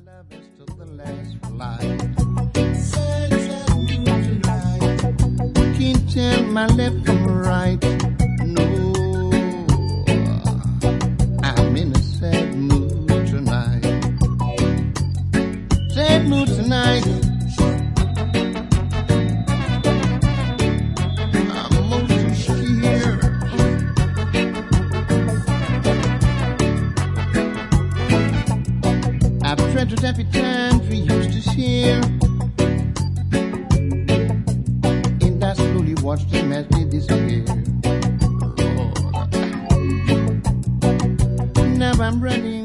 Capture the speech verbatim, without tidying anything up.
lovers took the last flight. Sad, sad mood tonight. Can't tell my left from right. No, I'm in a sad mood tonight. Sad mood tonight. I'm most scared. I've treasured every time we used to share, and I slowly watched them as they disappear. Lord. Now I'm running